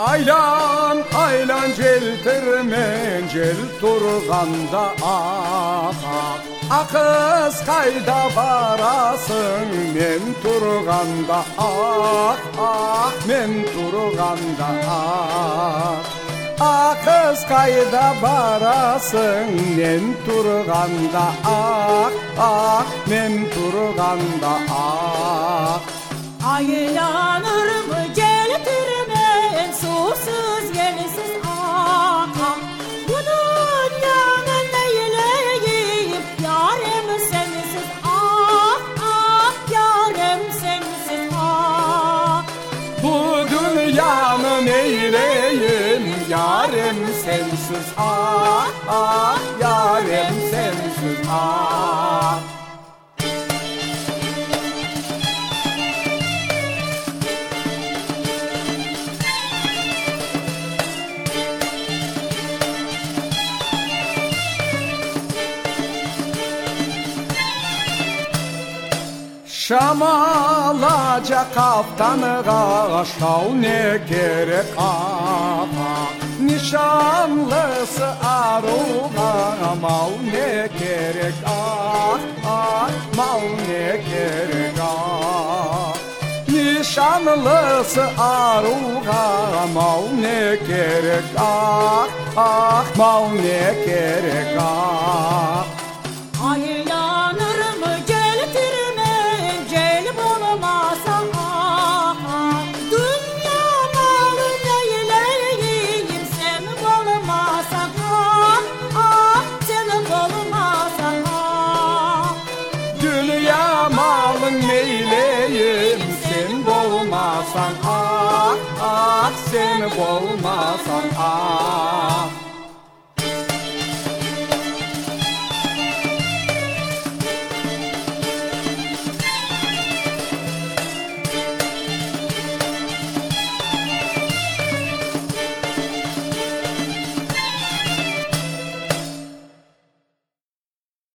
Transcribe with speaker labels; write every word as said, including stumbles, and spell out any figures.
Speaker 1: Aylan aylan jeltirmen jel turganda ah ah ah kız kayda barasın men turganda ah ah men turganda ah ah kız kayda barasın men turganda ah ah men turganda ah
Speaker 2: Aylanır mı jeltirmen susuz yersiz ah ah bu dünyanın neyleyim yarım sensiz ah ah yarım sensiz ah
Speaker 1: Bu dünyanın neyleyim yarım sensiz ah ah yarım sensiz ah Şamalaca kaftanıga şav ne gerek ah Nişanlısı aruga mal ne gerek ah ah mal ne gerek ah Nişanlısı aruga mal ne gerek ah ah mal ne gerek ah
Speaker 2: Aylanır mı jeltirmen jel bulmasa ah ah dünya malı neyleyim sen bulmasa ah ah sen bulmasa ah
Speaker 1: Dünya malın neyleyim sen bolmasan ah ah sen bolmasan ah